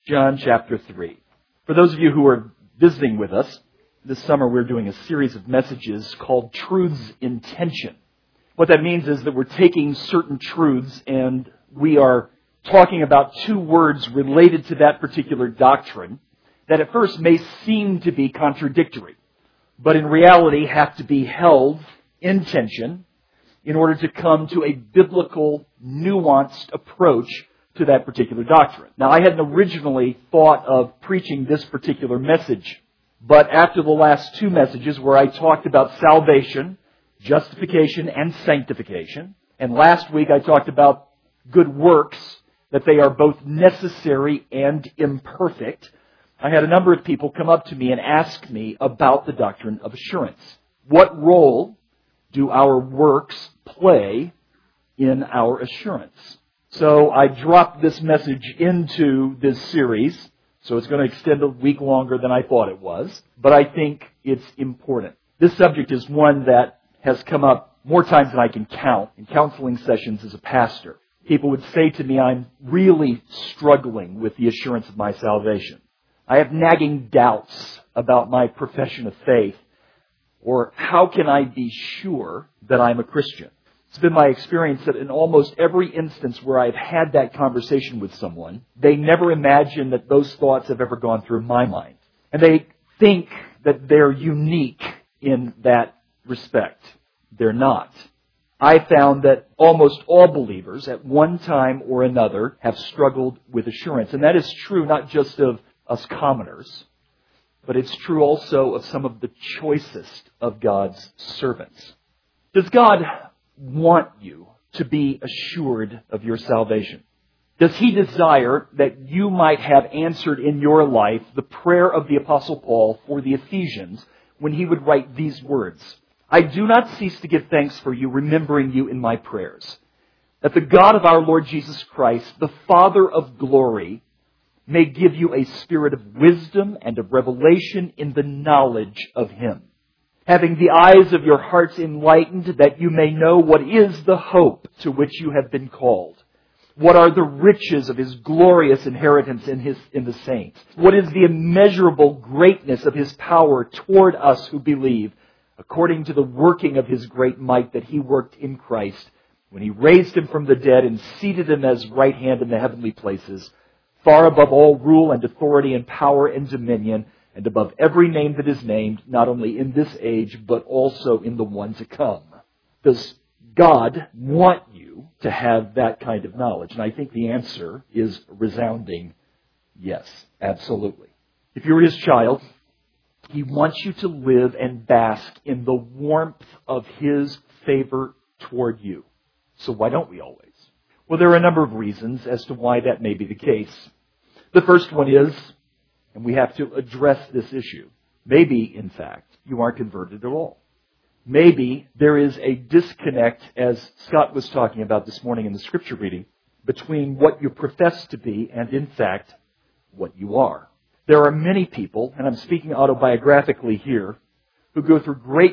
John chapter 3. For those of you who are visiting with us, this summer we're doing a series of messages called Truths in Tension. What that means is that we're taking certain truths and we are talking about two words related to that particular doctrine that at first may seem to be contradictory, but in reality have to be held in tension in order to come to a biblical, nuanced approach to that particular doctrine. Now, I hadn't originally thought of preaching this particular message, but after the last two messages where I talked about salvation, justification, and sanctification, and last week I talked about good works, that they are both necessary and imperfect, I had a number of people come up to me and ask me about the doctrine of assurance. What role do our works play in our assurance? So I dropped this message into this series, so it's going to extend a week longer than I thought it was, but I think it's important. This subject is one that has come up more times than I can count in counseling sessions as a pastor. People would say to me, I'm really struggling with the assurance of my salvation. I have nagging doubts about my profession of faith, or how can I be sure that I'm a Christian? It's been my experience that in almost every instance where I've had that conversation with someone, they never imagine that those thoughts have ever gone through my mind. And they think that they're unique in that respect. They're not. I found that almost all believers at one time or another have struggled with assurance. And that is true not just of us commoners, but it's true also of some of the choicest of God's servants. Does God want you to be assured of your salvation? Does He desire that you might have answered in your life the prayer of the Apostle Paul for the Ephesians when he would write these words? I do not cease to give thanks for you, remembering you in my prayers, that the God of our Lord Jesus Christ, the Father of glory, may give you a spirit of wisdom and of revelation in the knowledge of Him, having the eyes of your hearts enlightened, that you may know what is the hope to which you have been called, what are the riches of His glorious inheritance in the saints, what is the immeasurable greatness of His power toward us who believe, according to the working of His great might that He worked in Christ, when He raised Him from the dead and seated Him as right hand in the heavenly places, far above all rule and authority and power and dominion, and above every name that is named, not only in this age, but also in the one to come. Does God want you to have that kind of knowledge? And I think the answer is resounding yes, absolutely. If you're His child, He wants you to live and bask in the warmth of His favor toward you. So why don't we always? Well, there are a number of reasons as to why that may be the case. The first one is, and we have to address this issue, maybe, in fact, you aren't converted at all. Maybe there is a disconnect, as Scott was talking about this morning in the scripture reading, between what you profess to be and, in fact, what you are. There are many people, and I'm speaking autobiographically here, who go through great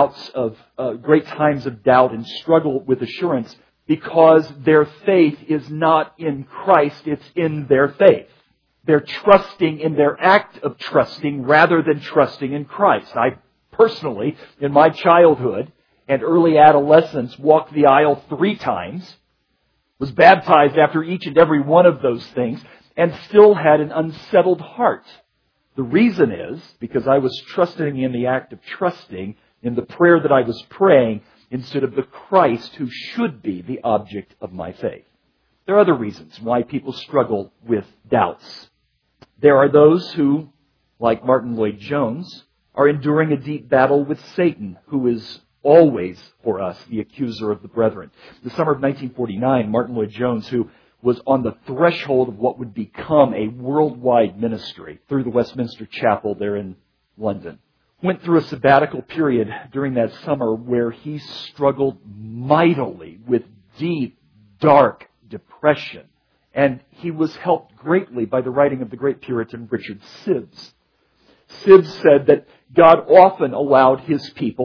times of doubt and struggle with assurance because their faith is not in Christ, it's in their faith. They're trusting in their act of trusting rather than trusting in Christ. I personally, in my childhood and early adolescence, walked the aisle 3 times, was baptized after each and every one of those things, and still had an unsettled heart. The reason is because I was trusting in the act of trusting in the prayer that I was praying instead of the Christ who should be the object of my faith. There are other reasons why people struggle with doubts. There are those who, like Martin Lloyd-Jones, are enduring a deep battle with Satan, who is always, for us, the accuser of the brethren. The summer of 1949, Martin Lloyd-Jones, who was on the threshold of what would become a worldwide ministry through the Westminster Chapel there in London, went through a sabbatical period during that summer where he struggled mightily with deep, dark depression. And he was helped greatly by the writing of the great Puritan Richard Sibbes. Sibbes said that God often allowed His people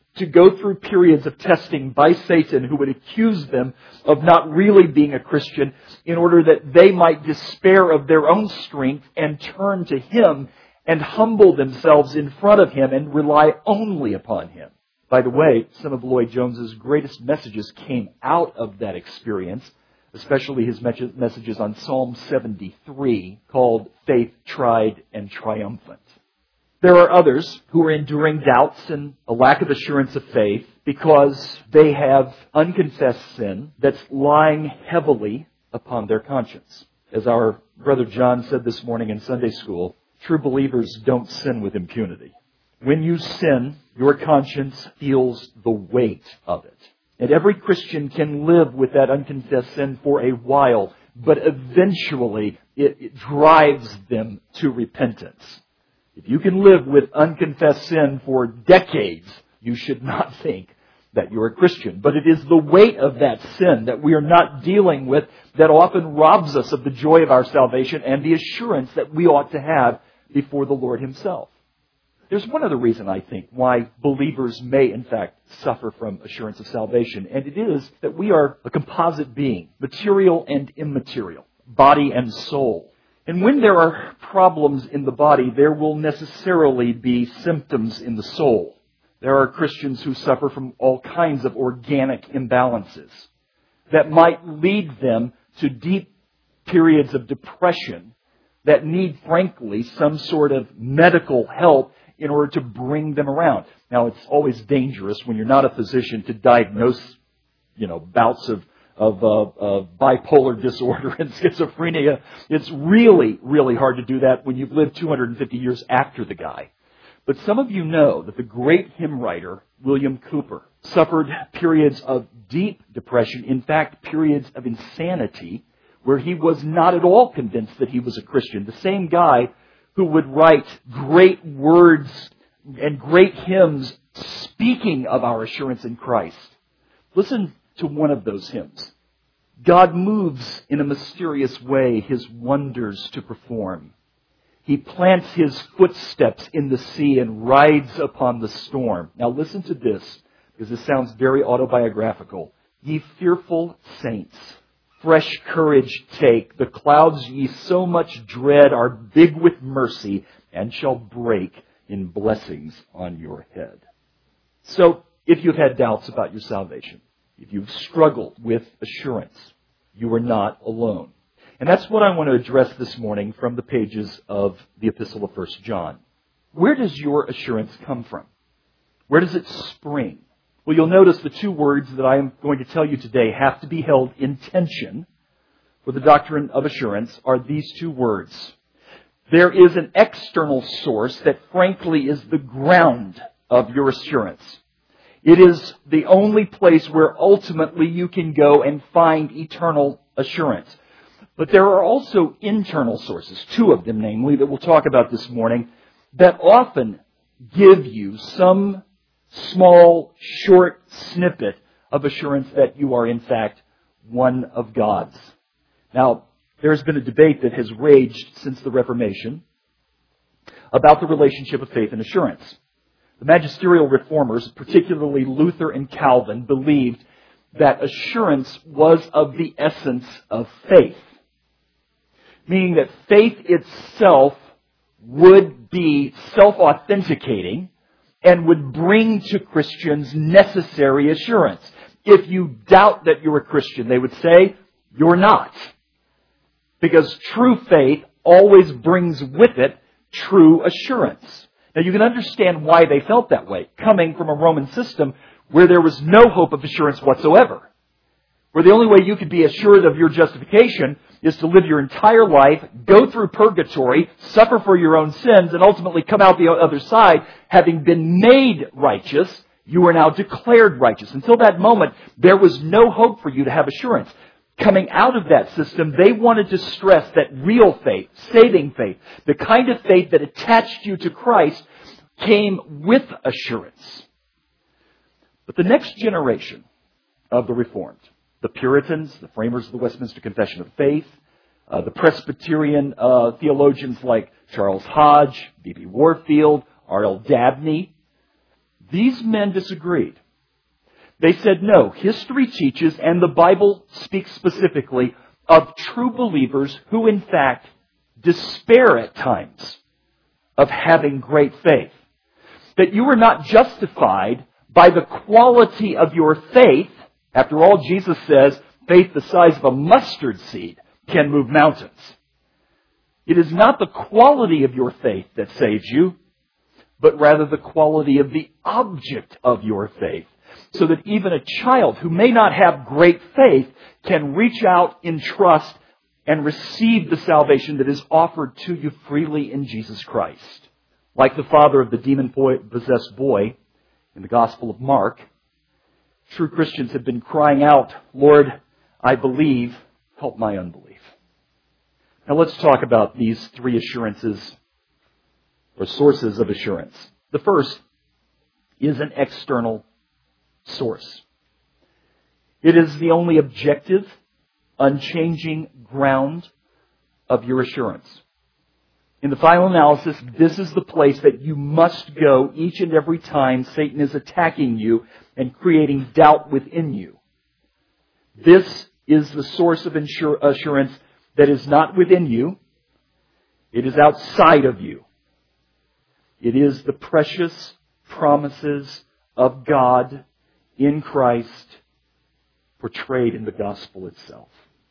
to go through periods of testing by Satan who would accuse them of not really being a Christian in order that they might despair of their own strength and turn to Him and humble themselves in front of Him and rely only upon Him. By the way, some of Lloyd Jones's greatest messages came out of that experience, especially his messages on Psalm 73 called Faith Tried and Triumphant. There are others who are enduring doubts and a lack of assurance of faith because they have unconfessed sin that's lying heavily upon their conscience. As our brother John said this morning in Sunday school, true believers don't sin with impunity. When you sin, your conscience feels the weight of it. And every Christian can live with that unconfessed sin for a while, but eventually it drives them to repentance. If you can live with unconfessed sin for decades, you should not think that you're a Christian. But it is the weight of that sin that we are not dealing with that often robs us of the joy of our salvation and the assurance that we ought to have before the Lord Himself. There's one other reason, I think, why believers may, in fact, suffer from assurance of salvation, and it is that we are a composite being, material and immaterial, body and soul. And when there are problems in the body, there will necessarily be symptoms in the soul. There are Christians who suffer from all kinds of organic imbalances that might lead them to deep periods of depression that need, frankly, some sort of medical help in order to bring them around. Now, it's always dangerous when you're not a physician to diagnose, bouts of bipolar disorder and schizophrenia. It's really, really hard to do that when you've lived 250 years after the guy. But some of you know that the great hymn writer, William Cooper, suffered periods of deep depression, in fact, periods of insanity, where he was not at all convinced that he was a Christian. The same guy who would write great words and great hymns speaking of our assurance in Christ. Listen to one of those hymns. God moves in a mysterious way His wonders to perform. He plants His footsteps in the sea and rides upon the storm. Now listen to this, because this sounds very autobiographical. Ye fearful saints, fresh courage take. The clouds ye so much dread are big with mercy and shall break in blessings on your head. So, if you've had doubts about your salvation, if you've struggled with assurance, you are not alone. And that's what I want to address this morning from the pages of the Epistle of 1 John. Where does your assurance come from? Where does it spring? Well, you'll notice the two words that I am going to tell you today have to be held in tension for the doctrine of assurance are these two words. There is an external source that frankly is the ground of your assurance. It is the only place where ultimately you can go and find eternal assurance. But there are also internal sources, two of them namely, that we'll talk about this morning, that often give you some small, short snippet of assurance that you are, in fact, one of God's. Now, there's been a debate that has raged since the Reformation about the relationship of faith and assurance. The magisterial reformers, particularly Luther and Calvin, believed that assurance was of the essence of faith, meaning that faith itself would be self-authenticating and would bring to Christians necessary assurance. If you doubt that you're a Christian, they would say, you're not. Because true faith always brings with it true assurance. Now you can understand why they felt that way, coming from a Roman system where there was no hope of assurance whatsoever. Where the only way you could be assured of your justification is to live your entire life, go through purgatory, suffer for your own sins, and ultimately come out the other side, having been made righteous, you are now declared righteous. Until that moment, there was no hope for you to have assurance. Coming out of that system, they wanted to stress that real faith, saving faith, the kind of faith that attached you to Christ, came with assurance. But the next generation of the Reformed, the Puritans, the framers of the Westminster Confession of Faith, the Presbyterian theologians like Charles Hodge, B.B. Warfield, R.L. Dabney, These men disagreed. They said, no, history teaches, and the Bible speaks specifically, of true believers who in fact despair at times of having great faith. That you are not justified by the quality of your faith. After all, Jesus says, faith the size of a mustard seed can move mountains. It is not the quality of your faith that saves you, but rather the quality of the object of your faith. So that even a child who may not have great faith can reach out in trust and receive the salvation that is offered to you freely in Jesus Christ. Like the father of the demon-possessed boy in the Gospel of Mark, true Christians have been crying out, Lord, I believe, help my unbelief. Now let's talk about these three assurances or sources of assurance. The first is an external source. It is the only objective, unchanging ground of your assurance. In the final analysis, this is the place that you must go each and every time Satan is attacking you and creating doubt within you. This is the source of assurance that is not within you. It is outside of you. It is the precious promises of God in Christ portrayed in the gospel itself.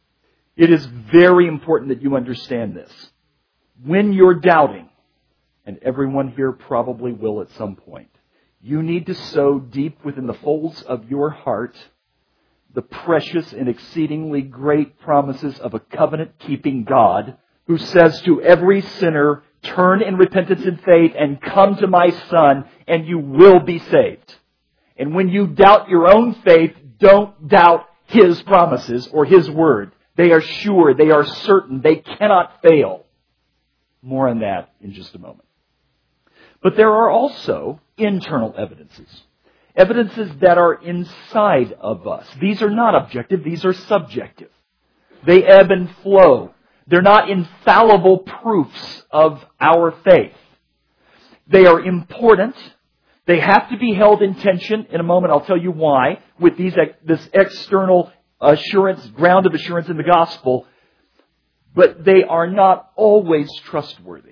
It is very important that you understand this. When you're doubting, and everyone here probably will at some point, you need to sow deep within the folds of your heart the precious and exceedingly great promises of a covenant-keeping God who says to every sinner, turn in repentance and faith and come to my Son, and you will be saved. And when you doubt your own faith, don't doubt His promises or His word. They are sure, they are certain, they cannot fail. More on that in just a moment. But there are also internal evidences. Evidences that are inside of us. These are not objective, these are subjective. They ebb and flow. They're not infallible proofs of our faith. They are important. They have to be held in tension. In a moment, I'll tell you why, with this external assurance, ground of assurance in the gospel. But they are not always trustworthy.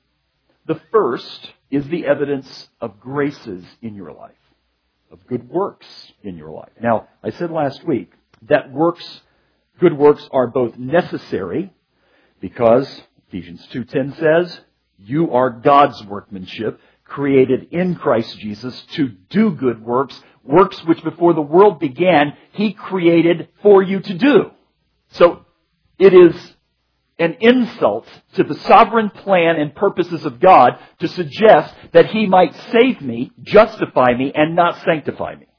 The first is the evidence of graces in your life, of good works in your life. Now, I said last week that good works are both necessary because Ephesians 2:10 says, you are God's workmanship, created in Christ Jesus to do good works, works which before the world began, He created for you to do. So it is an insult to the sovereign plan and purposes of God to suggest that He might save me, justify me, and not sanctify me.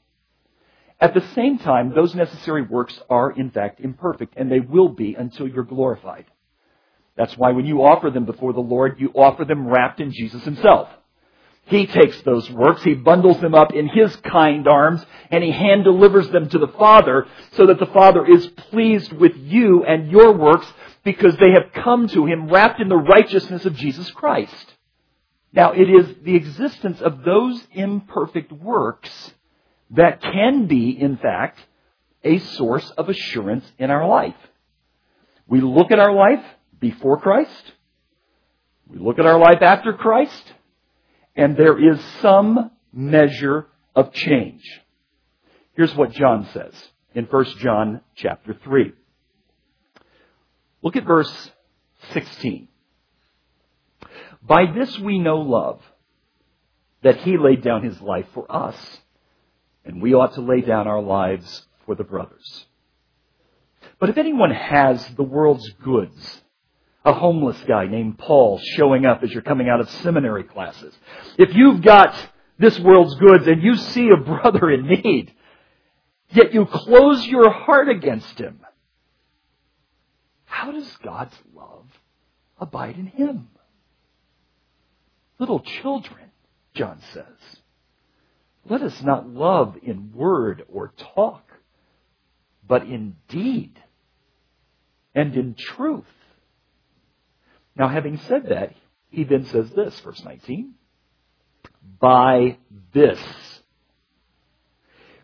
At the same time, those necessary works are in fact imperfect, and they will be until you're glorified. That's why when you offer them before the Lord, you offer them wrapped in Jesus Himself. He takes those works, He bundles them up in His kind arms, and He hand delivers them to the Father so that the Father is pleased with you and your works because they have come to Him wrapped in the righteousness of Jesus Christ. Now, it is the existence of those imperfect works that can be, in fact, a source of assurance in our life. We look at our life before Christ. We look at our life after Christ. And there is some measure of change. Here's what John says in 1 John chapter 3. Look at verse 16. By this we know love, that He laid down His life for us, and we ought to lay down our lives for the brothers. But if anyone has the world's goods, a homeless guy named Paul showing up as you're coming out of seminary classes, if you've got this world's goods and you see a brother in need, yet you close your heart against him, how does God's love abide in him? Little children, John says, let us not love in word or talk, but in deed and in truth. Now, having said that, he then says this, verse 19, by this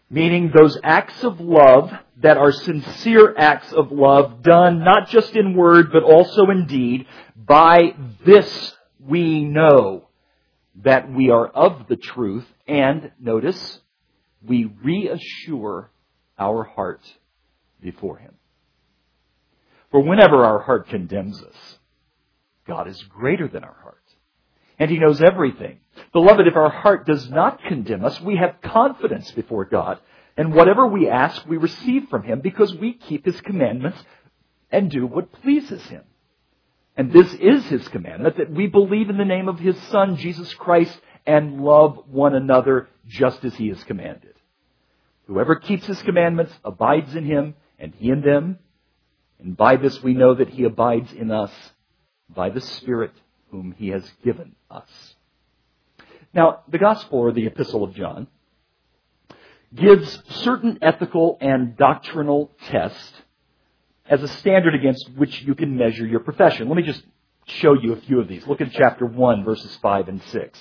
Meaning those acts of love that are sincere acts of love done not just in word but also in deed. By this we know that we are of the truth, and, notice, we reassure our heart before Him. For whenever our heart condemns us, God is greater than our heart, and He knows everything. Beloved, if our heart does not condemn us, we have confidence before God, and whatever we ask, we receive from Him because we keep His commandments and do what pleases Him. And this is His commandment, that we believe in the name of His Son, Jesus Christ, and love one another just as He has commanded. Whoever keeps His commandments abides in Him, and He in them. And by this we know that He abides in us, by the Spirit whom He has given us. Now, the Gospel, or the Epistle of John, gives certain ethical and doctrinal tests as a standard against which you can measure your profession. Let me just show you a few of these. Look at chapter 1, verses 5 and 6.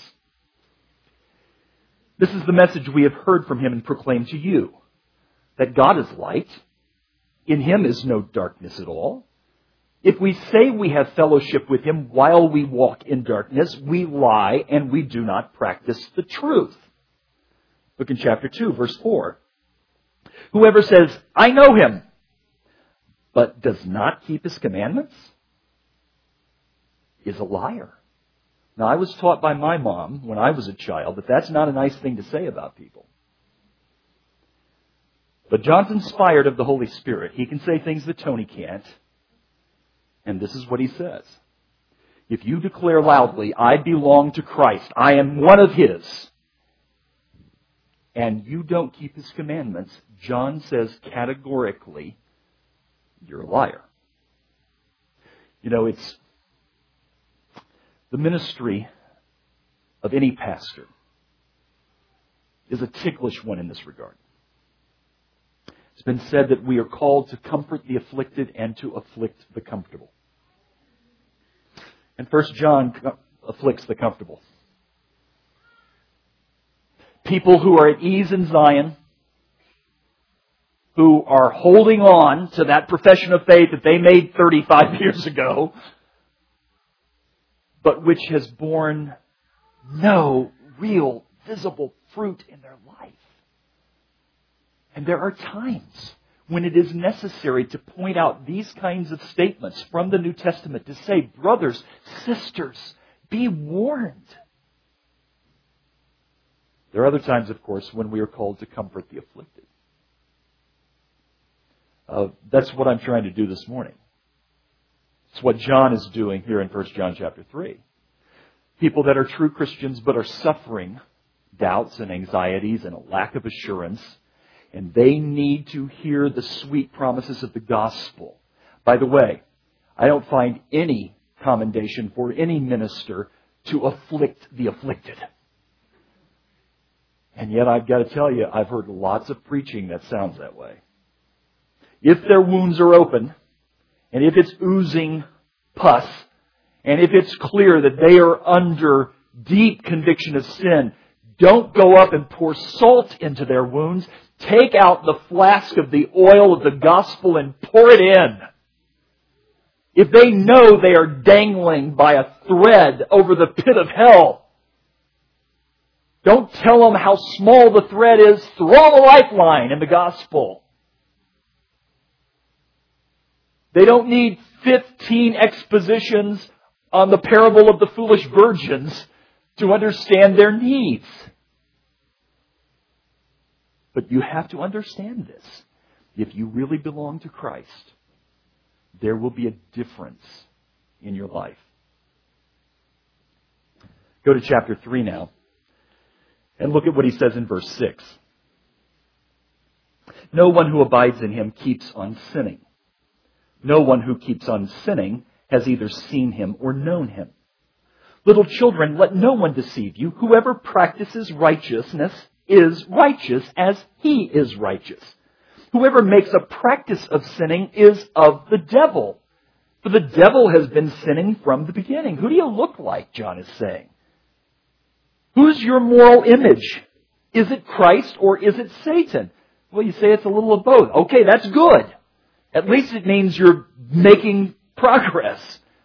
This is the message we have heard from Him and proclaimed to you, that God is light. In Him is no darkness at all. If we say we have fellowship with Him while we walk in darkness, we lie and we do not practice the truth. Look in chapter 2, verse 4. Whoever says, I know Him, but does not keep His commandments, is a liar. Now, I was taught by my mom when I was a child that that's not a nice thing to say about people. But John's inspired of the Holy Spirit. He can say things that Tony can't. And this is what he says. If you declare loudly, I belong to Christ, I am one of His, and you don't keep His commandments, John says categorically, you're a liar. You know, it's the ministry of any pastor is a ticklish one in this regard. It's been said that we are called to comfort the afflicted and to afflict the comfortable. And 1 John afflicts the comfortable. People who are at ease in Zion, who are holding on to that profession of faith that they made 35 years ago, but which has borne no real visible fruit in their life. And there are times when it is necessary to point out these kinds of statements from the New Testament to say, brothers, sisters, be warned. There are other times, of course, when we are called to comfort the afflicted. That's what I'm trying to do this morning. It's what John is doing here in 1 John chapter 3. People that are true Christians but are suffering doubts and anxieties and a lack of assurance, and they need to hear the sweet promises of the gospel. By the way, I don't find any commendation for any minister to afflict the afflicted. And yet I've got to tell you, I've heard lots of preaching that sounds that way. If their wounds are open, and if it's oozing pus, and if it's clear that they are under deep conviction of sin, don't go up and pour salt into their wounds. Take out the flask of the oil of the gospel and pour it in. If they know they are dangling by a thread over the pit of hell, don't tell them how small the thread is. Throw them a lifeline in the gospel. They don't need 15 expositions on the parable of the foolish virgins to understand their needs. But you have to understand this. If you really belong to Christ, there will be a difference in your life. Go to chapter 3 now and look at what he says in verse 6. No one who abides in Him keeps on sinning. No one who keeps on sinning has either seen Him or known Him. Little children, let no one deceive you. Whoever practices righteousness is righteous as He is righteous. Whoever makes a practice of sinning is of the devil. For the devil has been sinning from the beginning. Who do you look like, John is saying? Who's your moral image? Is it Christ or is it Satan? Well, you say it's a little of both. Okay, that's good. At least it means you're making progress.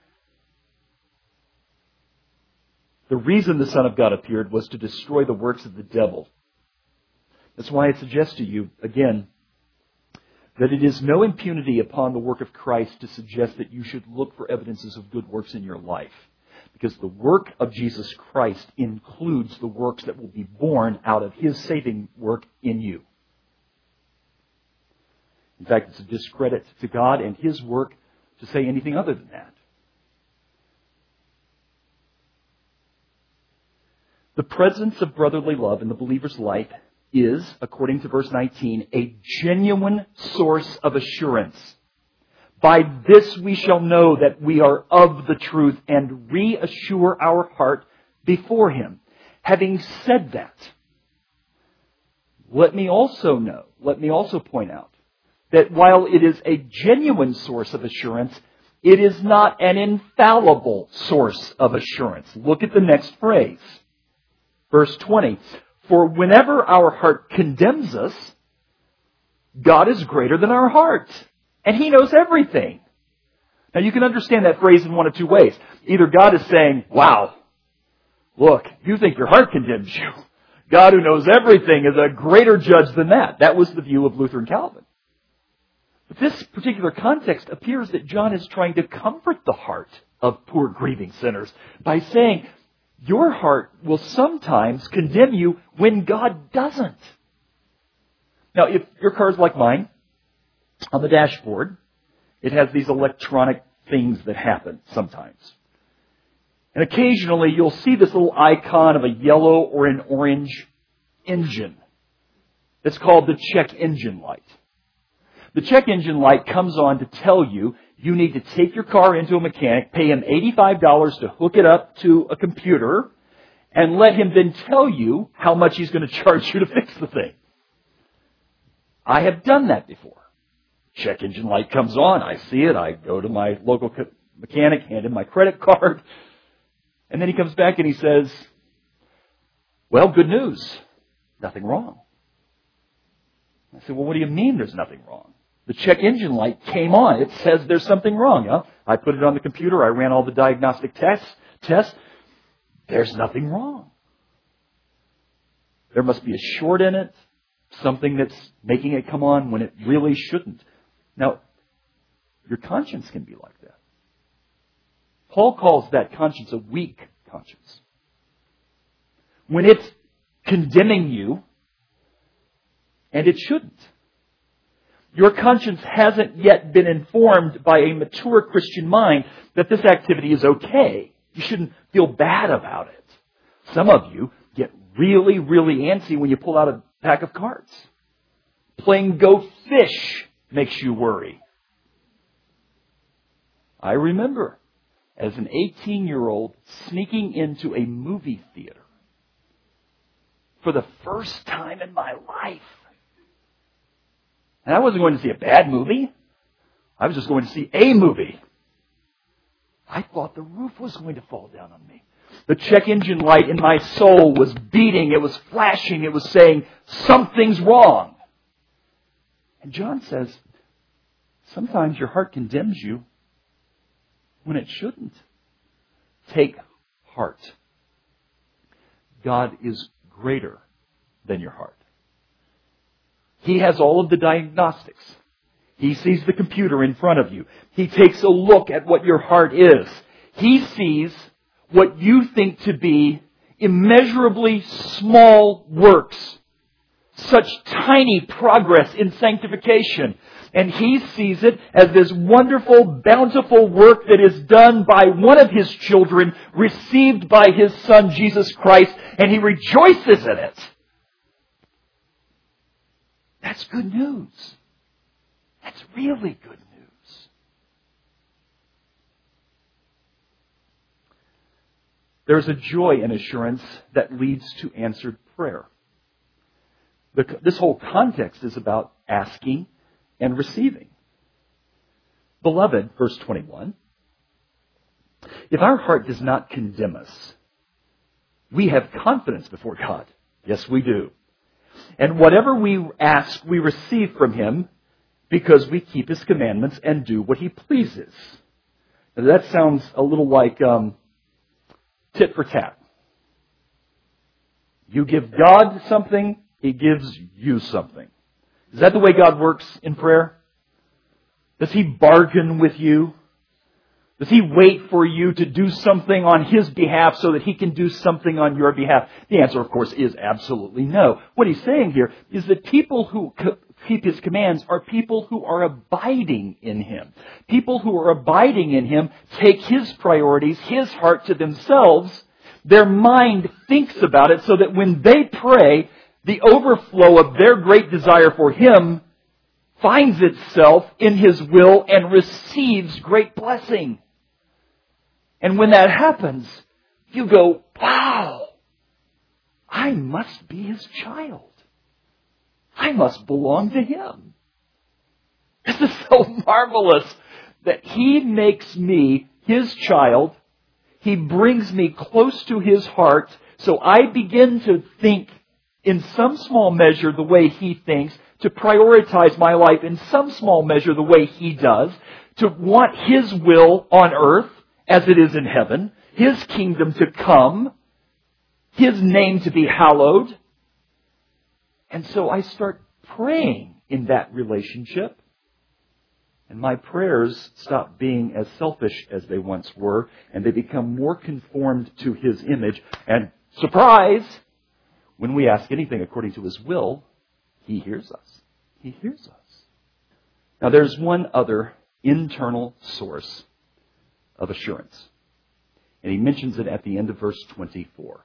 The reason the Son of God appeared was to destroy the works of the devil. That's why I suggest to you, again, that it is no impunity upon the work of Christ to suggest that you should look for evidences of good works in your life. Because the work of Jesus Christ includes the works that will be born out of His saving work in you. In fact, it's a discredit to God and His work to say anything other than that. The presence of brotherly love in the believer's life is, according to verse 19, a genuine source of assurance. By this we shall know that we are of the truth and reassure our heart before Him. Having said that, let me also point out that while it is a genuine source of assurance, it is not an infallible source of assurance. Look at the next phrase. Verse 20. For whenever our heart condemns us, God is greater than our heart. And He knows everything. Now you can understand that phrase in one of two ways. Either God is saying, wow, look, you think your heart condemns you. God who knows everything is a greater judge than that. That was the view of Luther and Calvin. But this particular context appears that John is trying to comfort the heart of poor grieving sinners by saying, your heart will sometimes condemn you when God doesn't. Now, if your car is like mine, on the dashboard, it has these electronic things that happen sometimes. And occasionally you'll see this little icon of a yellow or an orange engine. It's called the check engine light. The check engine light comes on to tell you you need to take your car into a mechanic, pay him $85 to hook it up to a computer, and let him then tell you how much he's going to charge you to fix the thing. I have done that before. Check engine light comes on, I see it, I go to my local mechanic, hand him my credit card, and then he comes back and he says, well, good news, nothing wrong. I said, well, what do you mean there's nothing wrong? The check engine light came on. It says there's something wrong. Huh? I put it on the computer. I ran all the diagnostic tests. There's nothing wrong. There must be a short in it, something that's making it come on when it really shouldn't. Now, your conscience can be like that. Paul calls that conscience a weak conscience. When it's condemning you, and it shouldn't. Your conscience hasn't yet been informed by a mature Christian mind that this activity is okay. You shouldn't feel bad about it. Some of you get really, really antsy when you pull out a pack of cards. Playing Go Fish makes you worry. I remember as an 18-year-old sneaking into a movie theater for the first time in my life. And I wasn't going to see a bad movie. I was just going to see a movie. I thought the roof was going to fall down on me. The check engine light in my soul was beating. It was flashing. It was saying, something's wrong. And John says, sometimes your heart condemns you when it shouldn't. Take heart. God is greater than your heart. He has all of the diagnostics. He sees the computer in front of you. He takes a look at what your heart is. He sees what you think to be immeasurably small works, such tiny progress in sanctification. And He sees it as this wonderful, bountiful work that is done by one of His children, received by His Son, Jesus Christ, and He rejoices in it. That's good news. That's really good news. There's a joy and assurance that leads to answered prayer. This whole context is about asking and receiving. Beloved, verse 21, if our heart does not condemn us, we have confidence before God. Yes, we do. And whatever we ask, we receive from Him because we keep His commandments and do what He pleases. Now, that sounds a little like tit for tat. You give God something, He gives you something. Is that the way God works in prayer? Does He bargain with you? Does He wait for you to do something on His behalf so that He can do something on your behalf? The answer, of course, is absolutely no. What He's saying here is that people who keep His commands are people who are abiding in Him. People who are abiding in Him take His priorities, His heart to themselves. Their mind thinks about it so that when they pray, the overflow of their great desire for Him finds itself in His will and receives great blessing. And when that happens, you go, wow, I must be His child. I must belong to Him. This is so marvelous that He makes me His child. He brings me close to His heart, so I begin to think in some small measure the way He thinks, to prioritize my life in some small measure the way He does, to want His will on earth as it is in heaven, His kingdom to come, His name to be hallowed. And so I start praying in that relationship. And my prayers stop being as selfish as they once were, and they become more conformed to His image. And surprise, when we ask anything according to His will, He hears us. He hears us. Now there's one other internal source of assurance. And He mentions it at the end of verse 24.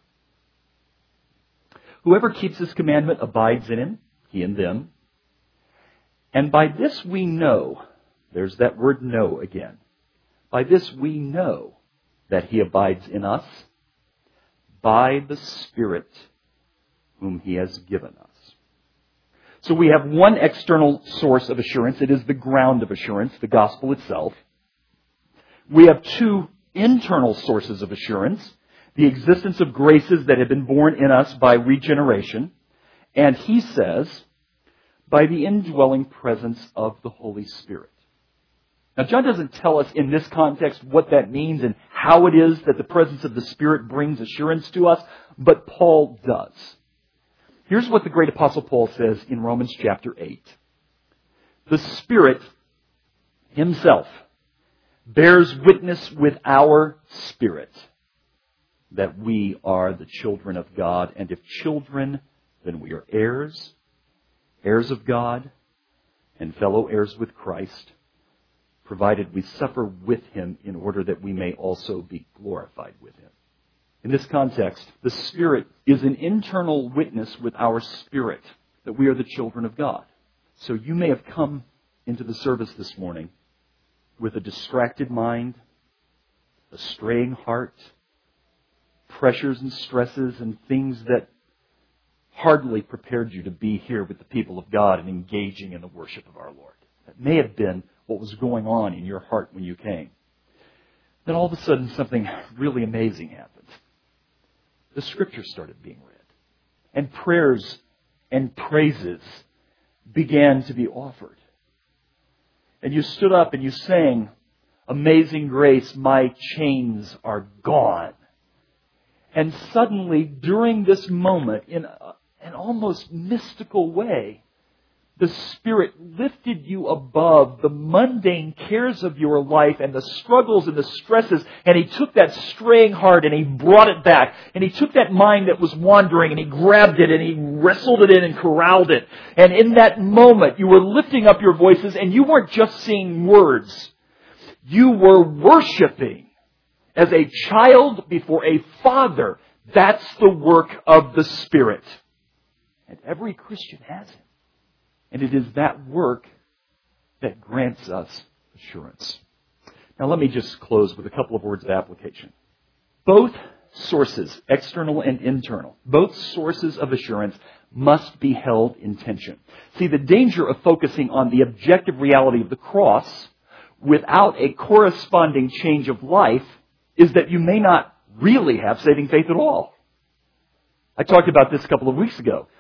Whoever keeps His commandment abides in Him, He in them. And by this we know, there's that word know again. By this we know that He abides in us by the Spirit whom He has given us. So we have one external source of assurance. It is the ground of assurance, the gospel itself. We have two internal sources of assurance. The existence of graces that have been born in us by regeneration. And he says, by the indwelling presence of the Holy Spirit. Now, John doesn't tell us in this context what that means and how it is that the presence of the Spirit brings assurance to us, but Paul does. Here's what the great Apostle Paul says in Romans chapter 8. The Spirit Himself bears witness with our spirit that we are the children of God, and if children, then we are heirs, heirs of God, and fellow heirs with Christ, provided we suffer with Him in order that we may also be glorified with Him. In this context, the Spirit is an internal witness with our spirit that we are the children of God. So you may have come into the service this morning with a distracted mind, a straying heart, pressures and stresses and things that hardly prepared you to be here with the people of God and engaging in the worship of our Lord. That may have been what was going on in your heart when you came. Then all of a sudden something really amazing happened. The Scriptures started being read. And prayers and praises began to be offered. And you stood up and you sang, "Amazing Grace, my chains are gone." And suddenly, during this moment, in an almost mystical way, the Spirit lifted you above the mundane cares of your life and the struggles and the stresses, and He took that straying heart and He brought it back. And He took that mind that was wandering and He grabbed it and He wrestled it in and corralled it. And in that moment, you were lifting up your voices and you weren't just saying words. You were worshiping as a child before a father. That's the work of the Spirit. And every Christian has it. And it is that work that grants us assurance. Now let me just close with a couple of words of application. Both sources, external and internal, both sources of assurance must be held in tension. See, the danger of focusing on the objective reality of the cross without a corresponding change of life is that you may not really have saving faith at all. I talked about this a couple of weeks ago.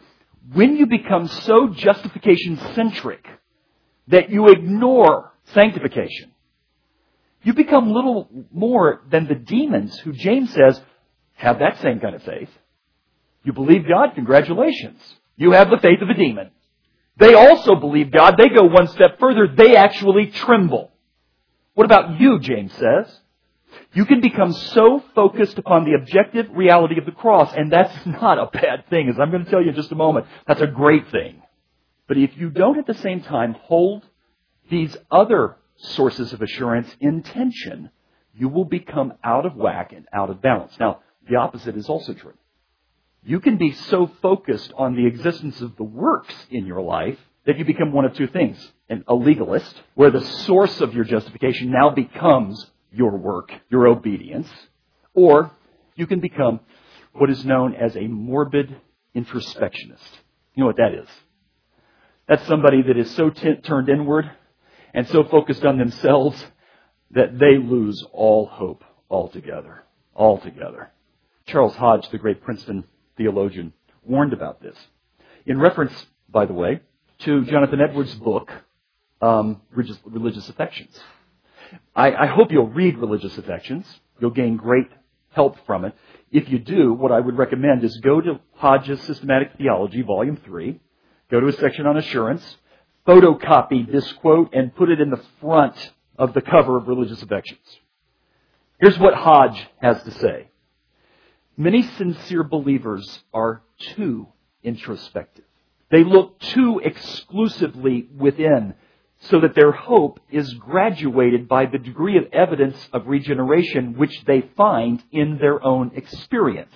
When you become so justification-centric that you ignore sanctification, you become little more than the demons who James says have that same kind of faith. You believe God? Congratulations. You have the faith of a demon. They also believe God. They go one step further. They actually tremble. What about you, James says? You can become so focused upon the objective reality of the cross, and that's not a bad thing, as I'm going to tell you in just a moment. That's a great thing. But if you don't at the same time hold these other sources of assurance in tension, you will become out of whack and out of balance. Now, the opposite is also true. You can be so focused on the existence of the works in your life that you become one of two things. A legalist, where the source of your justification now becomes your work, your obedience. Or you can become what is known as a morbid introspectionist. You know what that is? That's somebody that is so turned inward and so focused on themselves that they lose all hope altogether. Altogether. Charles Hodge, the great Princeton theologian, warned about this. In reference, by the way, to Jonathan Edwards' book, Religious Affections. I hope you'll read Religious Affections. You'll gain great help from it. If you do, what I would recommend is go to Hodge's Systematic Theology, Volume 3, go to a section on assurance, photocopy this quote, and put it in the front of the cover of Religious Affections. Here's what Hodge has to say. Many sincere believers are too introspective. They look too exclusively within, so that their hope is graduated by the degree of evidence of regeneration which they find in their own experience.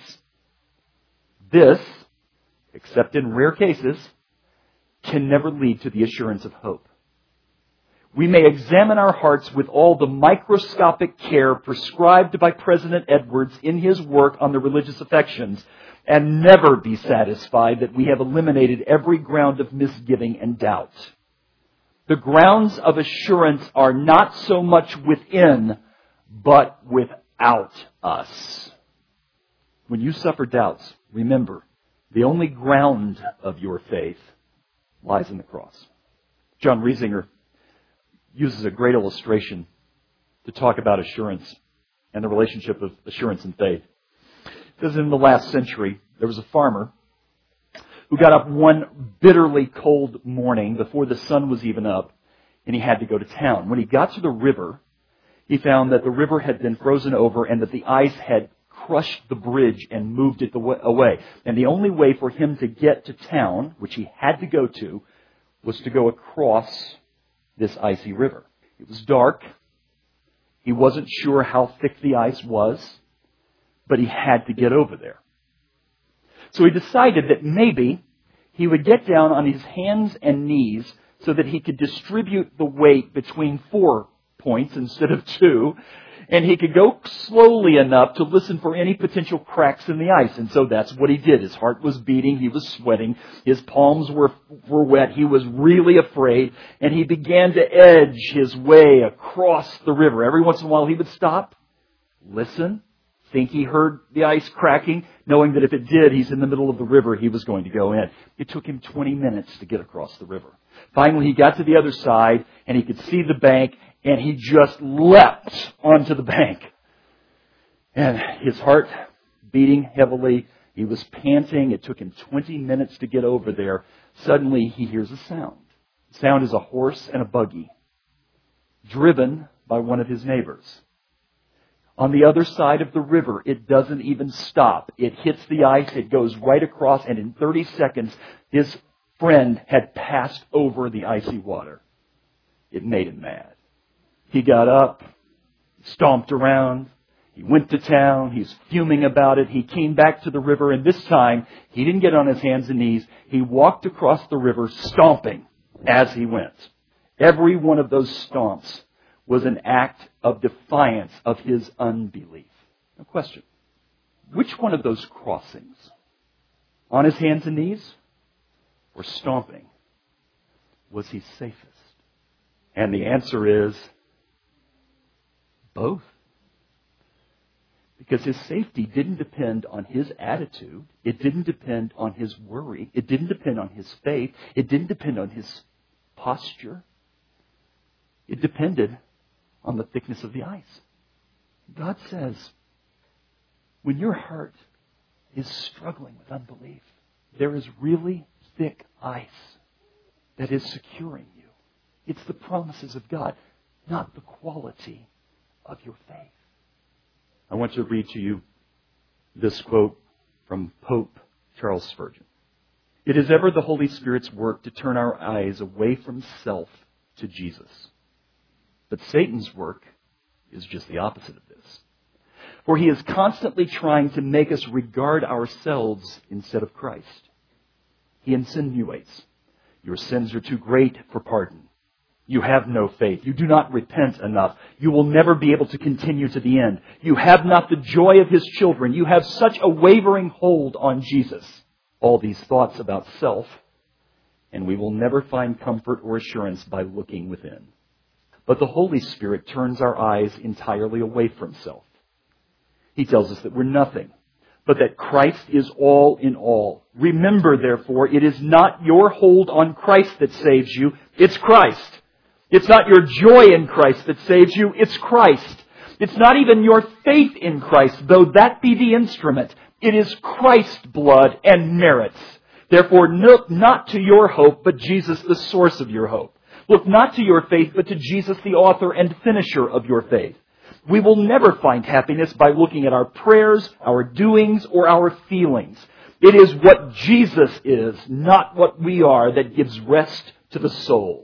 This, except in rare cases, can never lead to the assurance of hope. We may examine our hearts with all the microscopic care prescribed by President Edwards in his work on the religious affections and never be satisfied that we have eliminated every ground of misgiving and doubt. The grounds of assurance are not so much within, but without us. When you suffer doubts, remember, the only ground of your faith lies in the cross. John Riesinger uses a great illustration to talk about assurance and the relationship of assurance and faith. He says in the last century, there was a farmer who got up one bitterly cold morning before the sun was even up, and he had to go to town. When he got to the river, he found that the river had been frozen over and that the ice had crushed the bridge and moved it away. And the only way for him to get to town, which he had to go to, was to go across this icy river. It was dark. He wasn't sure how thick the ice was, but he had to get over there. So he decided that maybe he would get down on his hands and knees so that he could distribute the weight between 4 points instead of 2, and he could go slowly enough to listen for any potential cracks in the ice. And so that's what he did. His heart was beating. He was sweating. His palms were wet. He was really afraid. And he began to edge his way across the river. Every once in a while he would stop, listen, think he heard the ice cracking, knowing that if it did, he's in the middle of the river, he was going to go in. It took him 20 minutes to get across the river. Finally, he got to the other side, and he could see the bank, and he just leapt onto the bank. And his heart beating heavily. He was panting. It took him 20 minutes to get over there. Suddenly, he hears a sound. The sound is a horse and a buggy, driven by one of his neighbors. On the other side of the river, it doesn't even stop. It hits the ice, it goes right across, and in 30 seconds, his friend had passed over the icy water. It made him mad. He got up, stomped around, he went to town, he's fuming about it. He came back to the river, and this time, he didn't get on his hands and knees. He walked across the river, stomping as he went. Every one of those stomps was an act of defiance of his unbelief. No question. Which one of those crossings, on his hands and knees or stomping, was he safest? And the answer is both. Because his safety didn't depend on his attitude. It didn't depend on his worry. It didn't depend on his faith. It didn't depend on his posture. It depended on the thickness of the ice. God says, when your heart is struggling with unbelief, there is really thick ice that is securing you. It's the promises of God, not the quality of your faith. I want to read to you this quote from Pope Charles Spurgeon. It is ever the Holy Spirit's work to turn our eyes away from self to Jesus. But Satan's work is just the opposite of this. For he is constantly trying to make us regard ourselves instead of Christ. He insinuates, your sins are too great for pardon. You have no faith. You do not repent enough. You will never be able to continue to the end. You have not the joy of his children. You have such a wavering hold on Jesus. All these thoughts about self, and we will never find comfort or assurance by looking within. But the Holy Spirit turns our eyes entirely away from self. He tells us that we're nothing, but that Christ is all in all. Remember, therefore, it is not your hold on Christ that saves you. It's Christ. It's not your joy in Christ that saves you. It's Christ. It's not even your faith in Christ, though that be the instrument. It is Christ's blood and merits. Therefore, look not to your hope, but Jesus, the source of your hope. Look not to your faith, but to Jesus, the author and finisher of your faith. We will never find happiness by looking at our prayers, our doings, or our feelings. It is what Jesus is, not what we are, that gives rest to the soul.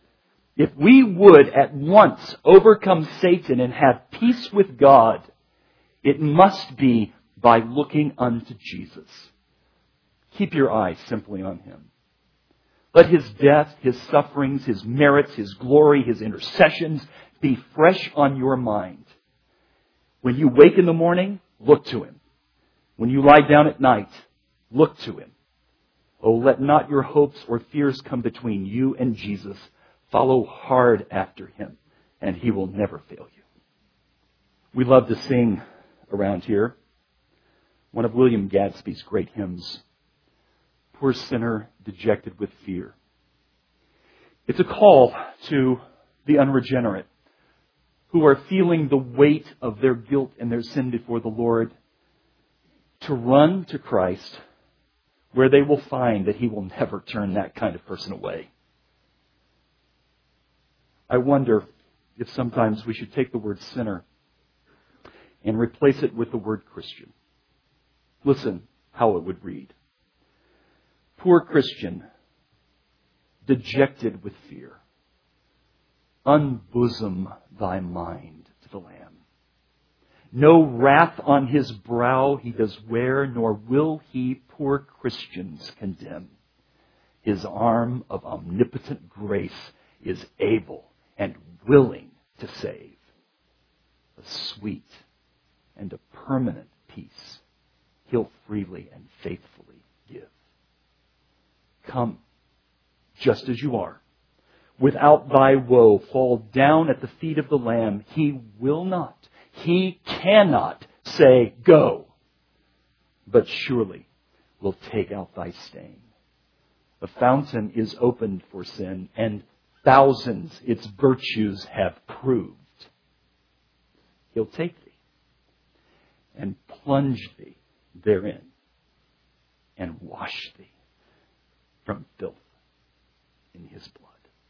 If we would at once overcome Satan and have peace with God, it must be by looking unto Jesus. Keep your eyes simply on him. Let his death, his sufferings, his merits, his glory, his intercessions be fresh on your mind. When you wake in the morning, look to him. When you lie down at night, look to him. Oh, let not your hopes or fears come between you and Jesus. Follow hard after him, and he will never fail you. We love to sing around here one of William Gadsby's great hymns, Poor Sinner Dejected with Fear. It's a call to the unregenerate who are feeling the weight of their guilt and their sin before the Lord to run to Christ, where they will find that he will never turn that kind of person away. I wonder if sometimes we should take the word sinner and replace it with the word Christian. Listen how it would read. Poor Christian, dejected with fear, unbosom thy mind to the Lamb. No wrath on his brow he does wear, nor will he poor Christians condemn. His arm of omnipotent grace is able and willing to save. A sweet and a permanent peace he'll freely and faithfully give. Come, just as you are. Without thy woe, fall down at the feet of the Lamb. He will not, he cannot say, go, but surely will take out thy stain. The fountain is opened for sin, and thousands its virtues have proved. He'll take thee and plunge thee therein and wash thee from filth in his blood.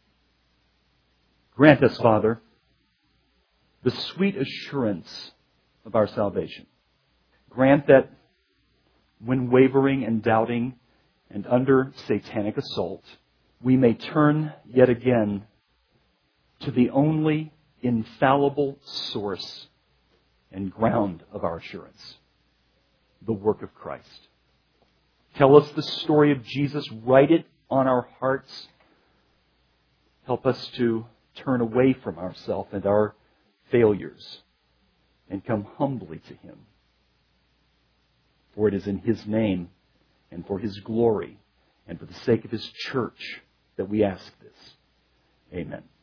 Grant us, Father, the sweet assurance of our salvation. Grant that when wavering and doubting and under satanic assault, we may turn yet again to the only infallible source and ground of our assurance, the work of Christ. Tell us the story of Jesus. Write it on our hearts. Help us to turn away from ourselves and our failures and come humbly to him. For it is in his name and for his glory and for the sake of his church that we ask this. Amen.